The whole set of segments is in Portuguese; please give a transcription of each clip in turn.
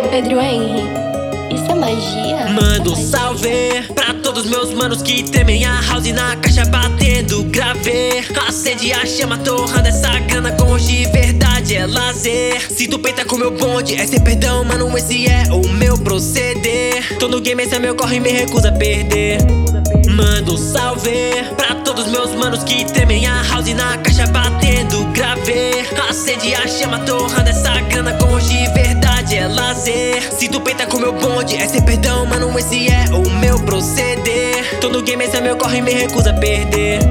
Pedro Henry, isso é magia? Mando salve pra todos meus manos que temem a house na caixa batendo grave. Acende a chama torrando essa grana com hoje de verdade é lazer. Se tu peita com meu bonde é sem perdão, mano, esse é o meu proceder. Tô no game, esse é meu corre e me recusa a perder. Mando salve pra todos meus manos que temem a house na caixa batendo grave. Acende a chama torrando essa grana com hoje de verdade é lazer. Se tu peita com meu bonde é sem perdão, mano, esse é o meu proceder. Tô no game, esse é meu corre e me recusa a perder.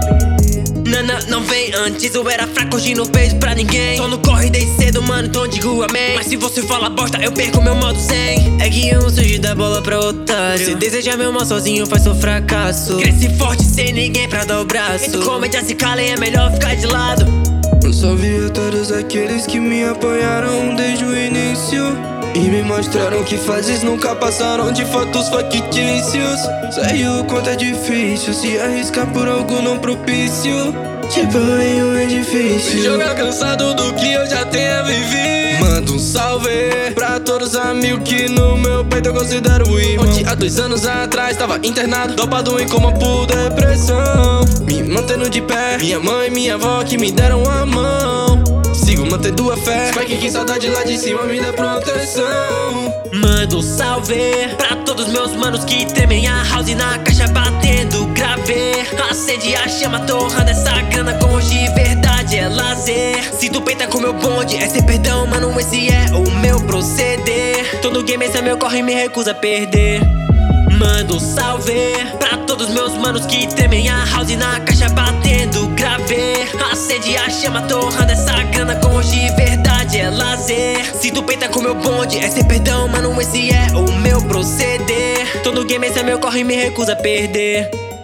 Não vem antes, eu era fraco, hoje não fez pra ninguém. Só no corre desde cedo, mano, então digo amém. Mas se você fala bosta, eu perco meu modo 100. É que um surge da bola pra otário. Se deseja meu mal sozinho, faz seu fracasso. Cresce forte sem ninguém pra dar o braço. Entre comédia se calem, é melhor ficar de lado. Eu salve a todos aqueles que me apoiaram desde o início e me mostraram que fases nunca passaram de fatos factícios. Sei o quanto é difícil se arriscar por algo não propício. Tipo em um edifício, jogar cansado do que eu já tenha vivido. Mando um salve pra todos os amigos que no meu peito eu considero irmão. Onde há 2 anos atrás tava internado, dopado em coma por depressão. Me mantendo de pé, minha mãe e minha avó que me deram a mão. Sigo mantendo a fé, Spike que saudade lá de cima me dá proteção. Mando salve pra todos meus manos que temem a house na caixa batendo grave. Acende a chama torrando essa grana com hoje de verdade é lazer. Se tu peita com meu bonde é sem perdão, mano, esse é o meu proceder. Tô no game, esse é meu corre e me recusa a perder. Mando salve pra todos meus manos que temem a house na caixa batendo grave. Acende a chama torrando essa grana com hoje de verdade é lazer. Se tu peita com meu bonde é sem perdão, mano, esse é o meu proceder. Tô no game, esse é meu corre e me recusa a perder.